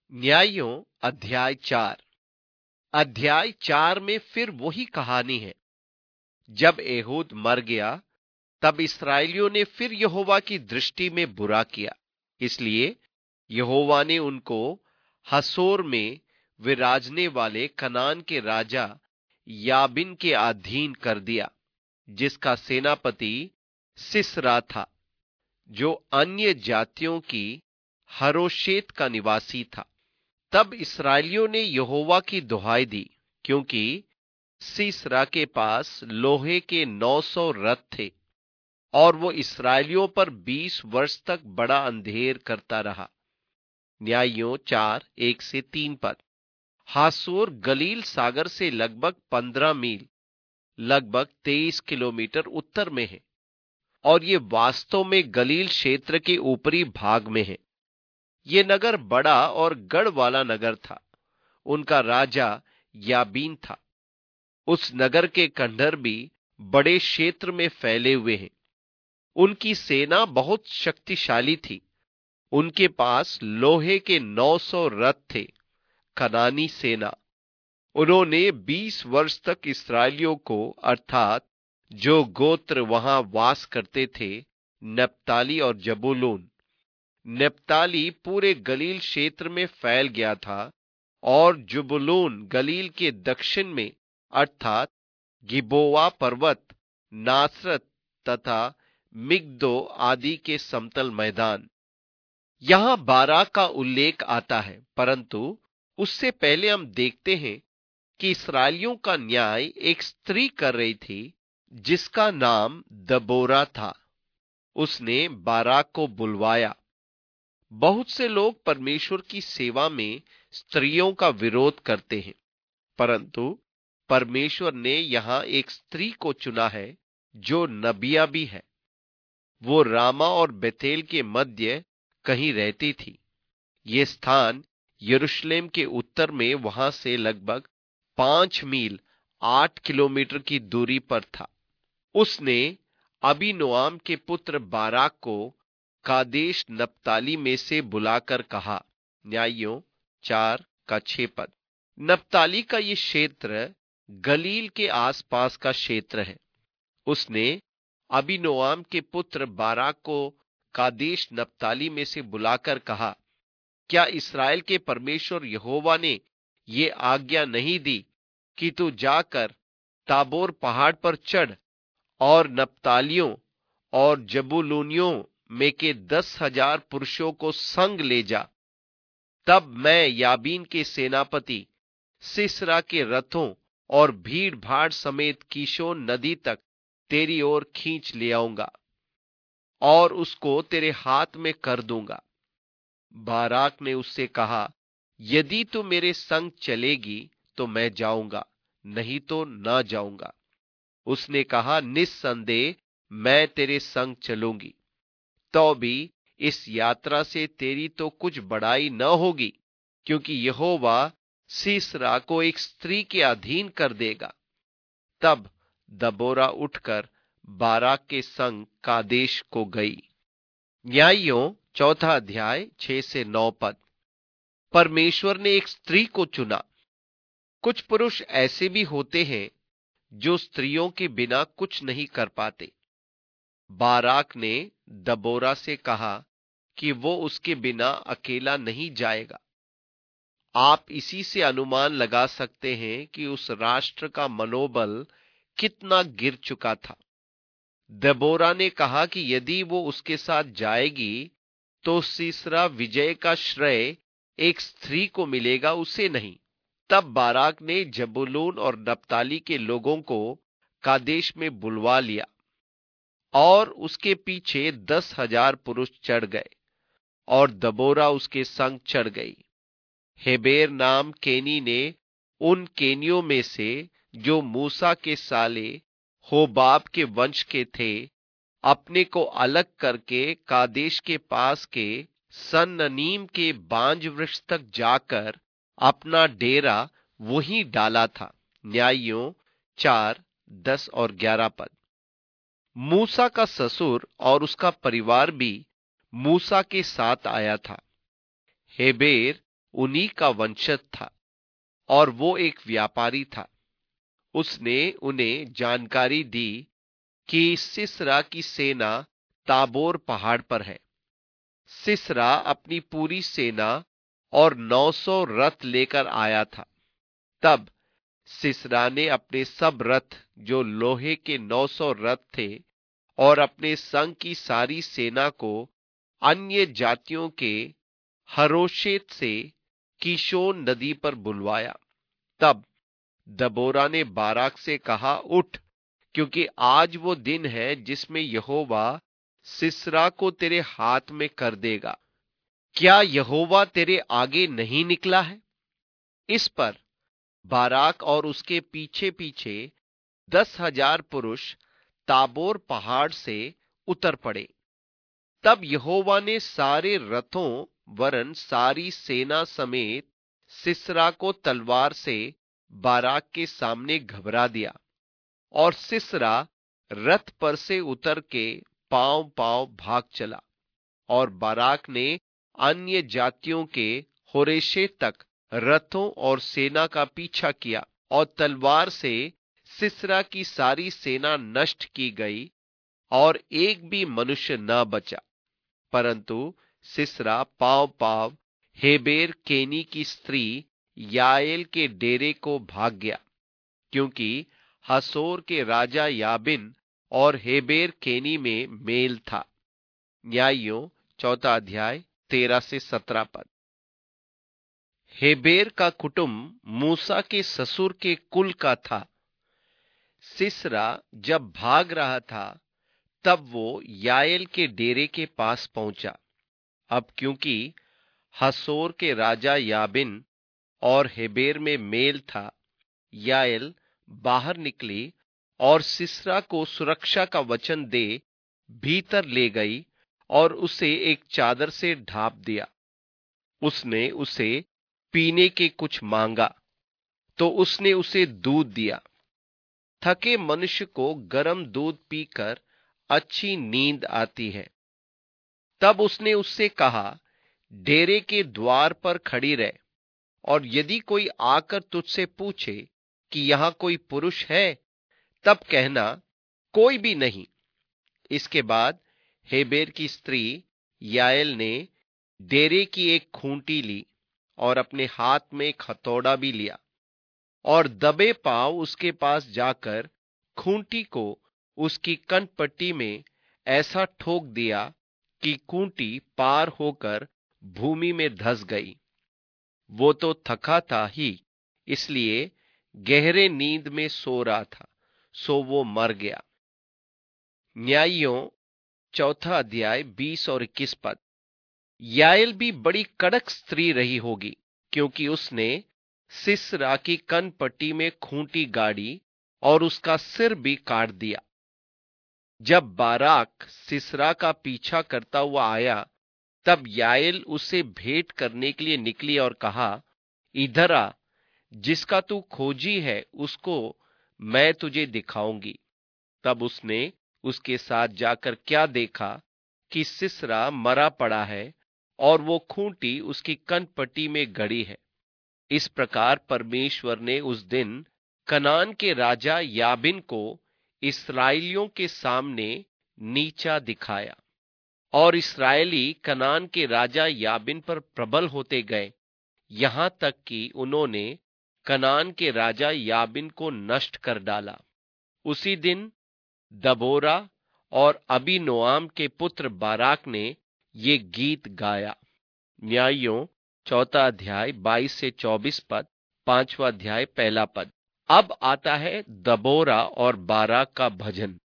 न्यायों अध्याय 4 में फिर वही कहानी है। जब एहूद मर गया तब इसराइलियों ने फिर यहोवा की दृष्टि में बुरा किया, इसलिए यहोवा ने उनको हसोर में विराजने वाले कनान के राजा याबिन के अधीन कर दिया, जिसका सेनापति सिसरा था, जो अन्य जातियों की हरोशेत का निवासी था। तब इसराइलियों ने यहोवा की दुहाई दी, क्योंकि सीसरा के पास लोहे के 900 रथ थे और वो इसराइलियों पर 20 वर्ष तक बड़ा अंधेर करता रहा। न्यायों 4:1-3 पद। हासोर गलील सागर से लगभग 15 मील, लगभग 23 किलोमीटर उत्तर में है, और ये वास्तव में गलील क्षेत्र के ऊपरी भाग में है। ये नगर बड़ा और गढ़ वाला नगर था। उनका राजा याबीन था। उस नगर के खंडहर भी बड़े क्षेत्र में फैले हुए हैं। उनकी सेना बहुत शक्तिशाली थी। उनके पास लोहे के 900 रथ थे। कनानी सेना, उन्होंने 20 वर्ष तक इसराइलियों को, अर्थात जो गोत्र वहां वास करते थे, नप्ताली और जबूलून। नप्ताली पूरे गलील क्षेत्र में फैल गया था और जबूलून गलील के दक्षिण में, अर्थात गिबोआ पर्वत, नासरत तथा मिग्दो आदि के समतल मैदान। यहां बाराक का उल्लेख आता है, परंतु उससे पहले हम देखते हैं कि इसराइलियों का न्याय एक स्त्री कर रही थी जिसका नाम दबोरा था। उसने बाराक को बुलवाया। बहुत से लोग परमेश्वर की सेवा में स्त्रियों का विरोध करते हैं, परंतु परमेश्वर ने यहां एक स्त्री को चुना है जो नबिया भी है। वो रामा और बेतेल के मध्य कहीं रहती थी। ये स्थान यरूशलेम के उत्तर में वहां से लगभग 5 मील 8 किलोमीटर की दूरी पर था। उसने अबीनोआम के पुत्र बाराक को कादेश नप्ताली में से बुलाकर कहा। न्यायों 4:6 पद। नप्ताली का ये क्षेत्र गलील के आसपास का क्षेत्र है। उसने अबीनोआम के पुत्र बाराक को कादेश नप्ताली में से बुलाकर कहा, क्या इस्राएल के परमेश्वर यहोवा ने ये आज्ञा नहीं दी कि तू जाकर ताबोर पहाड़ पर चढ़ और नप्तालियों और जबूलूनियों में के 10,000 पुरुषों को संग ले जा। तब मैं याबीन के सेनापति सिसरा के रथों और भीड़ भाड़ समेत कीशोन नदी तक तेरी ओर खींच ले आऊंगा और उसको तेरे हाथ में कर दूंगा। बाराक ने उससे कहा, यदि तू मेरे संग चलेगी तो मैं जाऊंगा, नहीं तो न जाऊंगा। उसने कहा, निस्संदेह मैं तेरे संग चलूंगी। तो भी इस यात्रा से तेरी तो कुछ बड़ाई न होगी, क्योंकि यहोवा सीसरा को एक स्त्री के अधीन कर देगा। तब दबोरा उठकर बाराक के संग कादेश को गई। न्यायों 4:6-9 पद। परमेश्वर ने एक स्त्री को चुना। कुछ पुरुष ऐसे भी होते हैं जो स्त्रियों के बिना कुछ नहीं कर पाते। बाराक ने दबोरा से कहा कि वो उसके बिना अकेला नहीं जाएगा। आप इसी से अनुमान लगा सकते हैं कि उस राष्ट्र का मनोबल कितना गिर चुका था। दबोरा ने कहा कि यदि वो उसके साथ जाएगी तो सीसरा विजय का श्रेय एक स्त्री को मिलेगा, उसे नहीं। तब बाराक ने जबूलून और नप्ताली के लोगों को कादेश में बुलवा लिया और उसके पीछे 10,000 पुरुष चढ़ गए और दबोरा उसके संग चढ़ गई। हेबेर नाम केनी ने उन केनियों में से जो मूसा के साले होबाब के वंश के थे, अपने को अलग करके कादेश के पास के सननीम के बांज वृक्ष तक जाकर अपना डेरा वहीं डाला था। न्यायों 4:10-11 पद। मूसा का ससुर और उसका परिवार भी मूसा के साथ आया था। हेबेर उन्हीं का वंशज था और वो एक व्यापारी था। उसने उन्हें जानकारी दी कि सिसरा की सेना ताबोर पहाड़ पर है। सिसरा अपनी पूरी सेना और 900 रथ लेकर आया था। तब सिसरा ने अपने सब रथ, जो लोहे के 900 रथ थे, और अपने संग की सारी सेना को अन्य जातियों के हरोशेत से कीशोन नदी पर बुलवाया। तब दबोरा ने बाराक से कहा, उठ, क्योंकि आज वो दिन है जिसमें यहोवा सिसरा को तेरे हाथ में कर देगा। क्या यहोवा तेरे आगे नहीं निकला है? इस पर बाराक और उसके पीछे पीछे 10,000 पुरुष ताबोर पहाड़ से उतर पड़े। तब यहोवा ने सारे रथों वरन सारी सेना समेत सिसरा को तलवार से बाराक के सामने घबरा दिया, और सिसरा रथ पर से उतर के पांव पांव भाग चला। और बाराक ने अन्य जातियों के होरेशे तक रथों और सेना का पीछा किया, और तलवार से सिसरा की सारी सेना नष्ट की गई और एक भी मनुष्य न बचा। परंतु सिसरा पांव पांव हेबेर केनी की स्त्री याएल के डेरे को भाग गया, क्योंकि हसोर के राजा याबिन और हेबेर केनी में मेल था। न्यायियों 4 अध्याय 13 से 17 पद। हेबेर का कुटुंब मूसा के ससुर के कुल का था। सिसरा जब भाग रहा था, तब वो याएल के डेरे के पास पहुंचा। अब क्योंकि हसोर के राजा याबिन और हेबेर में मेल था, याएल बाहर निकली और सिसरा को सुरक्षा का वचन दे भीतर ले गई और उसे एक चादर से ढांप दिया। उसने उसे पीने के कुछ मांगा, तो उसने उसे दूध दिया। थके मनुष्य को गर्म दूध पीकर अच्छी नींद आती है। तब उसने उससे कहा, डेरे के द्वार पर खड़ी रह, और यदि कोई आकर तुझसे पूछे कि यहां कोई पुरुष है, तब कहना, कोई भी नहीं। इसके बाद हेबेर की स्त्री याएल ने डेरे की एक खूंटी ली और अपने हाथ में एक हथौड़ा भी लिया, और दबे पांव उसके पास जाकर खूंटी को उसकी कनपट्टी में ऐसा ठोक दिया कि खूंटी पार होकर भूमि में धंस गई। वो तो थका था ही, इसलिए गहरे नींद में सो रहा था, सो वो मर गया। न्यायियों 4 अध्याय 20 और 21 पद। याएल भी बड़ी कड़क स्त्री रही होगी, क्योंकि उसने सिसरा की कनपट्टी में खूंटी गाड़ी और उसका सिर भी काट दिया। जब बाराक सिसरा का पीछा करता हुआ आया, तब याएल उसे भेंट करने के लिए निकली और कहा, इधर आ, जिसका तू खोजी है उसको मैं तुझे दिखाऊंगी। तब उसने उसके साथ जाकर क्या देखा कि सिसरा मरा पड़ा है और वो खूंटी उसकी कनपट्टी में गड़ी है। इस प्रकार परमेश्वर ने उस दिन कनान के राजा याबिन को इस्राएलियों के सामने नीचा दिखाया, और इस्राएली कनान के राजा याबिन पर प्रबल होते गए, यहां तक कि उन्होंने कनान के राजा याबिन को नष्ट कर डाला। उसी दिन दबोरा और अबीनोआम के पुत्र बाराक ने ये गीत गाया। न्यायियों 4 अध्याय 22 से 24 पद, 5वां अध्याय 1 पद। अब आता है दबोरा और बाराक का भजन।